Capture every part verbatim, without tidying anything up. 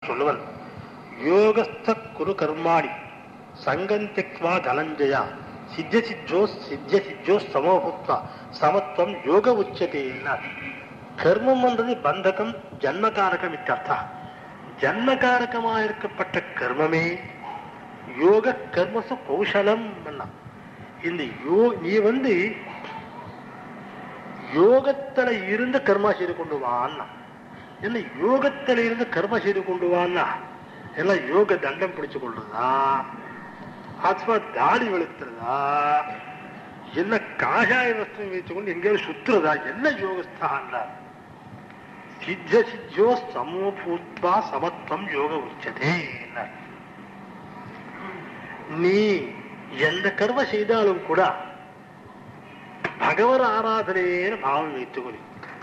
சொல்லுவன் யோகஸ்த குரு கர்மாணி சங்கந்திக்வா தனஞ்சயா சித்திய சித்தோ சித்திய சித்தோ சமோபுத்வா சமத்துவம் யோக உச்சதேனார். கர்மம் என்றது பந்தகம் ஜன்மகாரகம் இத்தர்த்தா. ஜன்மகாரகமாக இருக்கப்பட்ட கர்மமே யோக கர்மச கௌசலம். இந்த யோ நீ வந்து யோகத்துல இருந்து கர்மா செய்து கொண்டு வான்னா என்ன, யோகத்தில இருந்து கர்ம செய்து கொண்டு வான்னா எல்லாம் யோக தண்டம் பிடிச்சு கொள்றதா, ஆத்மா தாடி வெளுத்துறதா, என்ன காஷாய வஸ்திரம் வைத்துக்கொண்டு எங்கேயாவது சுத்துறதா, என்ன யோகஸ்தான்னா சித்த சித்தியோ சமோபூத்வா சமத்துவம் யோக உச்சதே. நீ எந்த கர்ம செய்தாலும் கூட பகவத் ஆராதனைன்னு பாவம் வைத்துக்கொள்.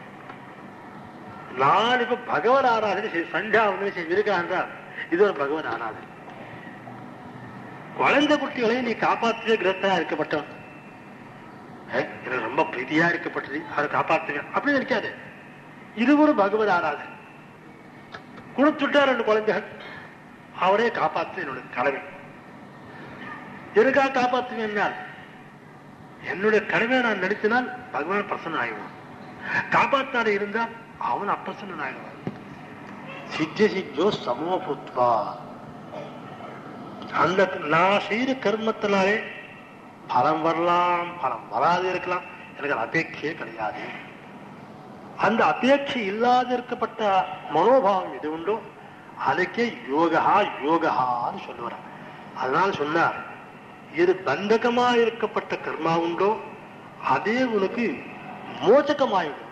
நான் இப்ப பகவத் ஆராதனை செய்ய சஞ்சாவனை செய்திருக்கான், இது ஒரு பகவத் ஆராதனை. குழந்தை குட்டிகளை நீ காப்பாற்றுவே கிரஸ்தா இருக்கப்பட்டவன், எனக்கு ரொம்ப பிரீதியா இருக்கப்பட்டது அதை காப்பாற்றுவேன் அப்படின்னு இருக்காது. இது ஒரு பகவத் ஆராதனை. கொடுத்துட்டா ரெண்டு குழந்தைகள், அவரே காப்பாற்று என்னுடைய கடமை. எதுக்காக காப்பாற்றுவேன்? என்னுடைய கடமையை நான் நடித்தினால் பகவான் பிரசன்ன ஆகிடுவான், காப்பாற்றாத இருந்தால் அவன் அப்பிரசன்னன் ஆகிடுவான். சித்திய சித்தியோ சமோபுத்வா. அந்த நான் செய்த கர்மத்தினாலே பலம் வரலாம், பலம் வராது இருக்கலாம், எனக்கு அபேட்சையே கிடையாது. அந்த அபேட்சை இல்லாத இருக்கப்பட்ட மனோபாவம் எது உண்டோ அதுக்கே யோகா யோகான்னு சொல்லுவார். அதனால சொன்னார், இது பந்தகமா இருக்கப்பட்ட கர்மா உண்டோ அதே உனக்கு மோச்சகமாயிடும்.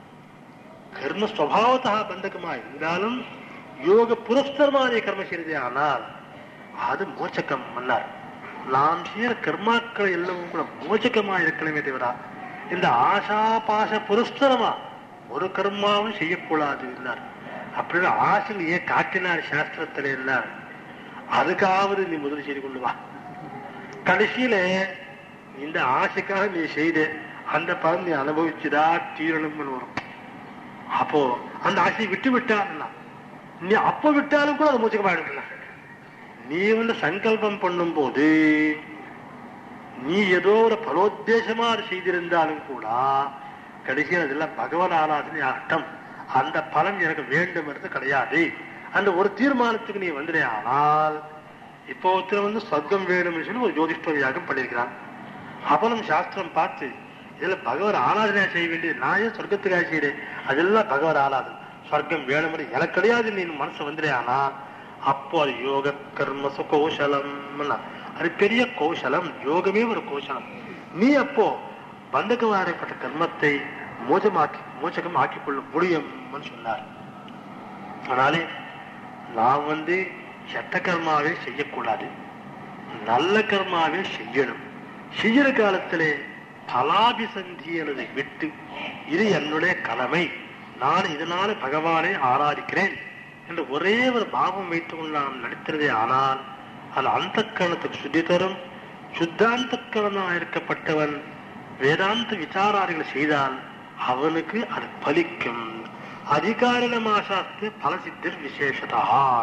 கர்ம ஸ்வபாவத்தா பந்தகமா இருந்தாலும் யோக புரஸ்தரமான கர்ம செய்தே ஆனால் அது மோச்சகம் மன்னார். நாம் செய்யற கர்மாக்கள் எல்லாம் கூட மோச்சகமா இருக்கணுமே தவிர இந்த ஆசா பாச புரஸ்தரமா ஒரு கர்மாவும் செய்யக்கூடாது இருந்தார். அப்படின்னு ஆசைகள் ஏன் காட்டினார் சாஸ்திரத்துல இருந்தார். அதுக்காவது நீ முதல் செய்து கொண்டு வா. கடைசியில இந்த ஆசைக்காக நீ செய்த அந்த பலன் நீ அனுபவிச்சுதா தீரணும்னு வரும். அப்போ அந்த ஆசையை விட்டு விட்டான்னா நீ அப்ப விட்டாலும் கூட அது மூச்சகமாயிடும். நீ வந்து சங்கல்பம் பண்ணும் போது நீ ஏதோ ஒரு பலோத்தேசமா செய்திருந்தாலும் கூட கடைசியில் அதெல்லாம் பகவத் ஆராதனை ஆகட்டும், அந்த பலன் எனக்கு வேண்டும் என்று கிடையாது. அந்த ஒரு தீர்மானத்துக்கு நீ வந்துடே. ஆனால் இப்போ ஒருத்தர் வந்து சொர்க்கம் வேணும்னு சொல்லி ஒரு ஜோதிஷ்ட யாகம் பண்ணியிருக்கிறான். அப்பறம் சாஸ்திரம் பார்த்து இதுல பகவத் ஆராதனையா செய்ய வேண்டியது, நான் ஏன் சொர்க்கத்துக்காக செய்யறேன், அதெல்லாம் பகவத் ஆராதனை, சொர்க்கம் வேணும் எனக்கு கிடையாது நீ மனசு வந்துடே. ஆனால் அப்போ அது யோக கர்மச கௌசலம், அது பெரிய கௌசலம். யோகமே ஒரு கௌசலம். நீ அப்போ பந்தகமாக்கப்பட்ட கர்மத்தை மோசமாக்கி மோசகம் ஆக்கிக் கொள்ள முடியும் சொன்னார். அதனாலே நான் வந்து சட்ட கர்மாவே செய்யக்கூடாது, நல்ல கர்மாவே செய்யணும். செய்யற காலத்திலே பலாபிசந்தியனதை விட்டு இது என்னுடைய கடமை, நான் இதனால பகவானை ஆராதிக்கிறேன் என்று ஒரே ஒரு பாவம் வைத்துக் கொண்டு நாம் நடிக்கிறதே. ஆனால் அது அந்த கரணத்துக்கு சுத்தி தரும். சுத்தாந்த கரணமாக இருக்கப்பட்டவன் வேதாந்த விசாராதிகள் செய்தால் அவனுக்கு அது பலிக்கும். அதிகாரணமாசாஸ்திர பல சித்தர் விசேஷதா.